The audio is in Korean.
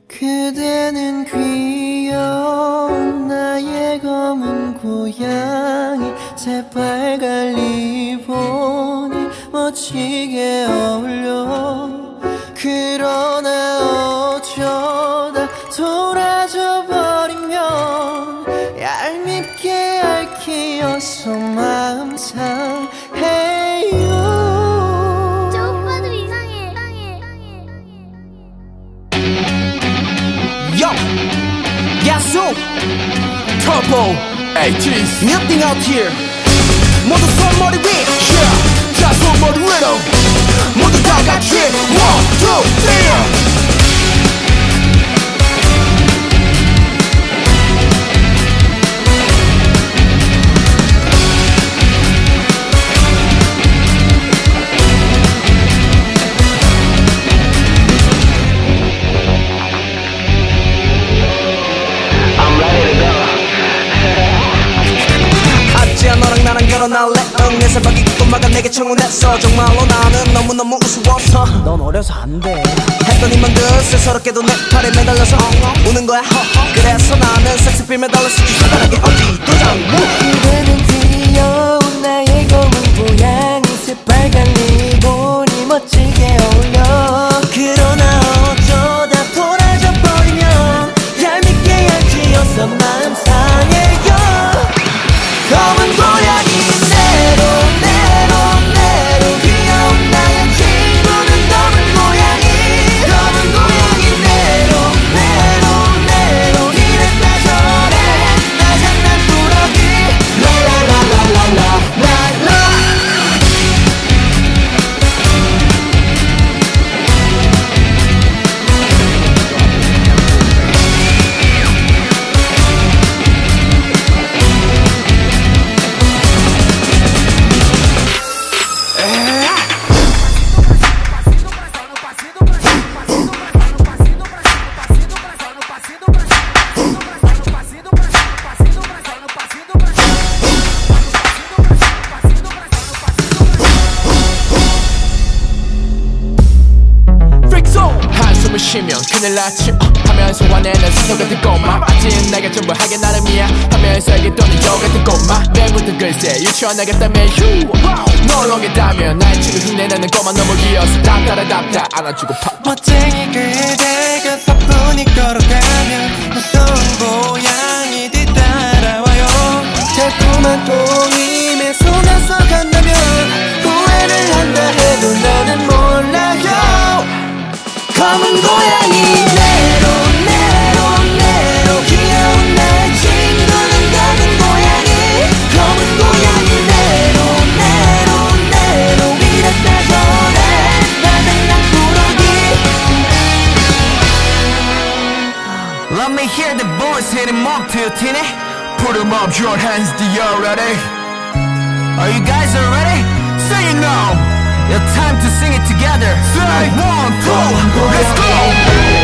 그대는 귀여운 나의 검은 고양이 새빨간 리본이 멋지게 어울려 그러나 어쩌다 돌아져 버리면 얄밉게 얽히어서 마음 상해요. 저 오빠들 이상해. Yo, 야수, Turbo, 80s, nothing out here. 모두 손머리 위, yeah. 자 손머리 위로, 모두 다 같이. 1, 2, 3. 너랑 나랑 결혼할래? 응, 내 새벽이 꼬마가 내게 청혼했어. 정말로 나는 너무너무 우스워서 넌 어려서 안돼 했더니만 쓸쓸스럽게도 내 팔에 매달려서 우는 거야. 그래서 나는 섹스필 매달려서 주사단하게 어디 도장. 그대는 귀여운 나의 검은 고양이 새빨간 리본이 멋지게 어울려 그러나 어쩌다 돌아져 버리면 얄밉게 얄지어서 마음 상해요. 검은 고양이 내로 귀여운 나의 친구는 검은 고양이 내로 이랬다 저래 나 장난꾸러기 라라라라라라라. 한숨을 쉬면 큰일 났지 하면서 화내는 스노 같은 꼬마 아침 내가 전부 하게 나름이야 하면서 이게 또는 여 같은 꼬마 내일부터 글쎄 유치원 나겠다며 휴 널렁이다면 나의 친구 흉내내는 꼬마 너무 귀여워서 답답 안아주고 팍 멋쟁이 그대가 사뿐히 걸어가면 무서운 고양이 뒤따라와요 달콤한 꼬임에 속아서 간다면 후회를 한다 해도 나는 몰라요. 검은 고양이 내로 귀여운 나의 친구는 검은 고양이 내로 이랬다 저래 나 장난꾸러기. Let me hear the boys hit him up to your tinny. Put him up, your hands, do you ready? Are you guys ready? Say it now. It's time to sing it together. Say 1, 2, let's go.